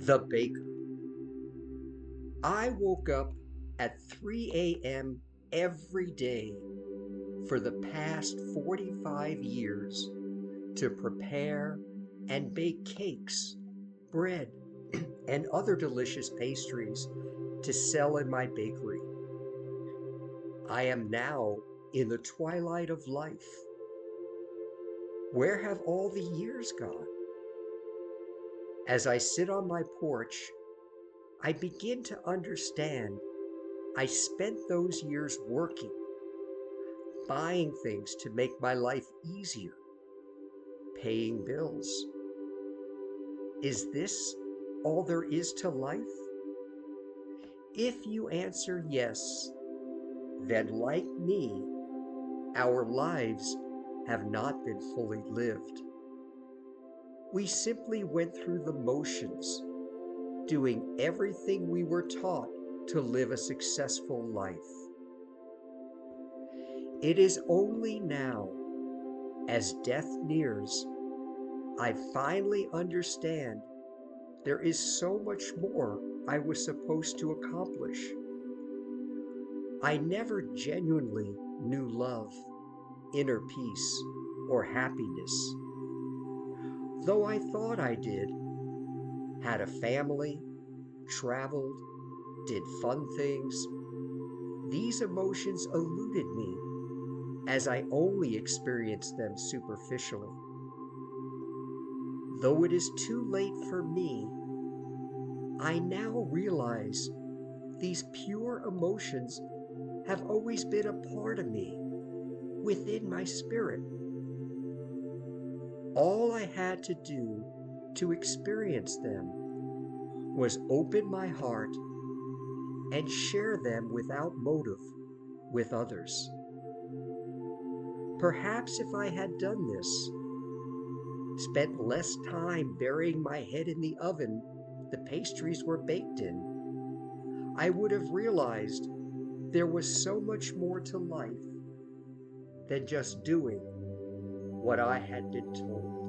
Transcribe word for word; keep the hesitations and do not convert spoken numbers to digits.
The baker. I woke up at three a m every day for the past forty-five years to prepare and bake cakes, bread, and other delicious pastries to sell in my bakery. I am now in the twilight of life. Where have all the years gone? As I sit on my porch, I begin to understand I spent those years working, buying things to make my life easier, paying bills. Is this all there is to life? If you answer yes, then like me, our lives have not been fully lived. We simply went through the motions, doing everything we were taught to live a successful life. It is only now, as death nears, I finally understand there is so much more I was supposed to accomplish. I never genuinely knew love, inner peace, or happiness. Though I thought I did, had a family, traveled, did fun things, these emotions eluded me as I only experienced them superficially. Though it is too late for me, I now realize these pure emotions have always been a part of me, within my spirit. All I had to do to experience them was open my heart and share them without motive with others. Perhaps if I had done this, spent less time burying my head in the oven the pastries were baked in, I would have realized there was so much more to life than just doing what I had been told.